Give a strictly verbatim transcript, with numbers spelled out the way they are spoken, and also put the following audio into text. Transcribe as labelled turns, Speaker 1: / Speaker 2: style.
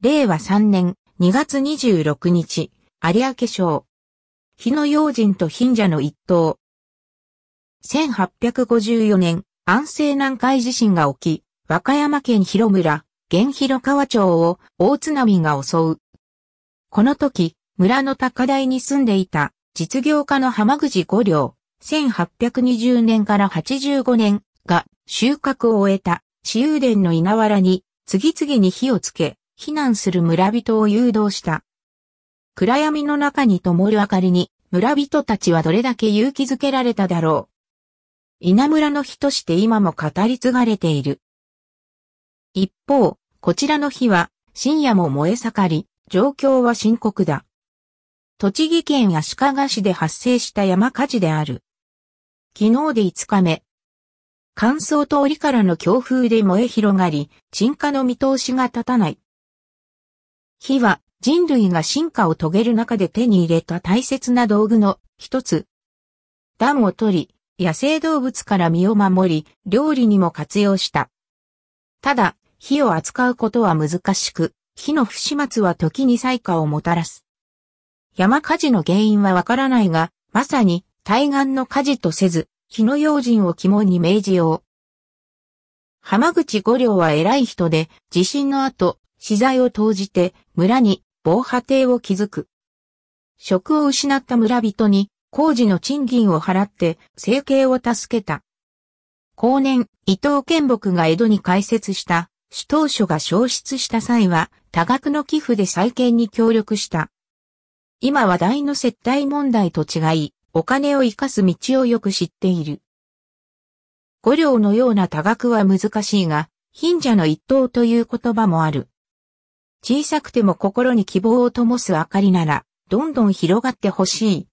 Speaker 1: れいわさんねんにがつにじゅうろくにち、有明省。火の用心と貧者の一党。せんはっぴゃくごじゅうよねん、安政南海地震が起き、和歌山県広村、現広川町を大津波が襲う。この時、村の高台に住んでいた実業家の浜口五両、せんはっぴゃくにじゅうねんからはちじゅうごねんが収穫を終えた紫幽殿の稲わらに次々に火をつけ、避難する村人を誘導した。暗闇の中に灯る明かりに村人たちはどれだけ勇気づけられただろう。稲村の火として今も語り継がれている。一方、こちらの火は深夜も燃え盛り、状況は深刻だ。栃木県足利市で発生した山火事である。昨日でいつかめ。乾燥と折からの強風で燃え広がり、鎮火の見通しが立たない。火は人類が進化を遂げる中で手に入れた大切な道具の一つ。暖を取り、野生動物から身を守り、料理にも活用した。ただ、火を扱うことは難しく、火の不始末は時に災禍をもたらす。山火事の原因はわからないが、まさに対岸の火事とせず、火の用心を肝に銘じよう。浜口五両は偉い人で、地震の後、私財を投じて村に防波堤を築く。職を失った村人に工事の賃金を払って生計を助けた。後年、伊藤建木が江戸に開設した主当所が焼失した際は多額の寄付で再建に協力した。今話題の接待問題と違い、お金を生かす道をよく知っている。五両のような多額は難しいが、貧者の一党という言葉もある。小さくても心に希望を灯す明かりなら、どんどん広がってほしい。